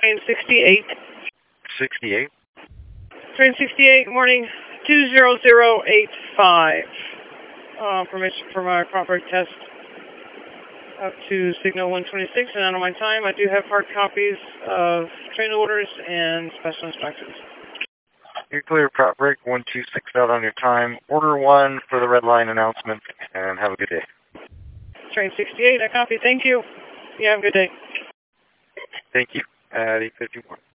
Train 68. 68. Train 68, morning 20085. Permission for my proper test up to signal 126 and out of my time. I do have hard copies of train orders and special instructions. You're clear, prop break 126 out on your time. Order 1 for the red line announcement, and have a good day. Train 68, I copy. Thank you. You have a good day. Thank you. At 8:51.